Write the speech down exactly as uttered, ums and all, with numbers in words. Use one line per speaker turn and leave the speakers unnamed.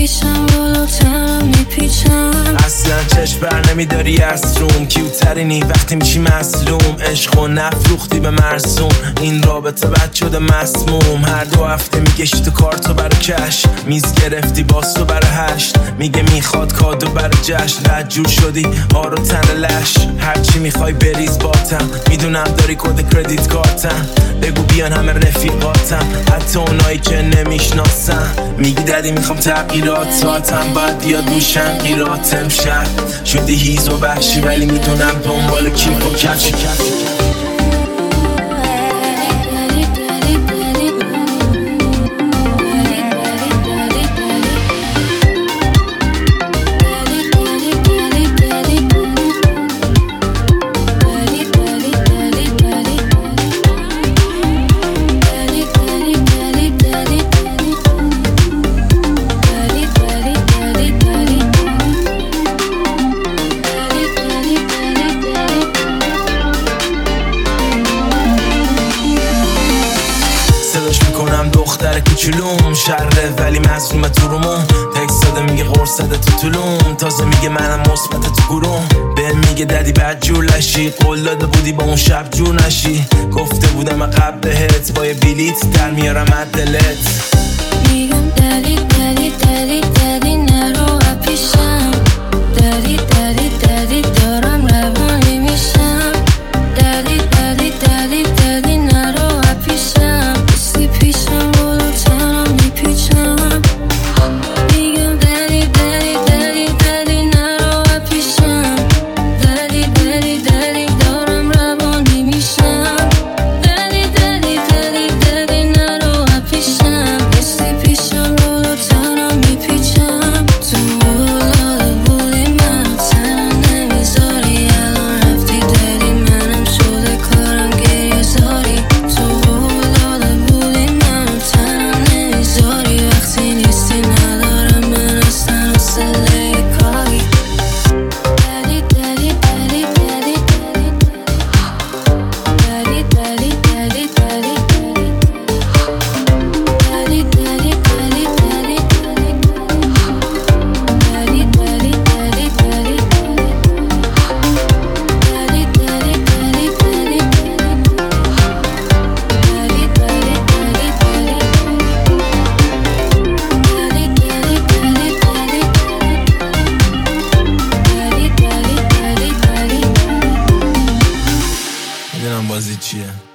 پیشم بالاترم میپیچم.
اصلا چشم بر نمیداری از روم، کیوترینی وقتی میشی مظلوم. عشق و نفروختی به مرسوم، این رابطه بد شده مسموم. هر دو هفته میگشتی تو کارتو برا کش، میز گرفتی باز تو برا هشت. میگه میخواد کادو برا جشن، رد جور شدی آرو تن لش. هرچی میخوای بریز باتم، میدونم داری کد کردیت کارتم. بگو بیان همه رفیقاتم، حتی اونایی که نمیشناسم. میگی دادی میخوام تغییراتاتم، باید بیاد روشن قیراتم. شد شدی هیز و وحشی، ولی میدونم دنبال کیف و کفشی. دختر کوچولوم شره ولی مظلومه تو رومون. تکست داده میگه قرص داده تو طولوم، تازه میگه منم مثبت تو گروم. به میگه ددی بد جور لشی، قول داده بودی با اون شب جور نشی. گفته بودم قبل بهت با یه بلیت در میارم دلت.
میگم دلی دلی دلی دلی نرو پیشم، دلی دلی دلی دارم روانی میشم. دلی دلی دلی دلی نرو پیشم، بسی پیشم بالاترم میپیچم. میگم دلی دلی دلی دلی نرو پیشم، دلی دلی دلی دارم روانی میشم. دلی دلی دلی دلی نرو پیشم، بسی پیشم بالاترم میپیچم. تو داده بودی منو تنها نمیذاری، الان رفتی دلی منم شده کارم گریه زاری. تو داده بودی منو تنها نمیذاری، وقتی نیستی ندارم من اصلا حوصله کاری. دلی دلی دلی دلی دلی دلی دلی دلی دلی دلی دلی دلی
میدونم بازی چیه.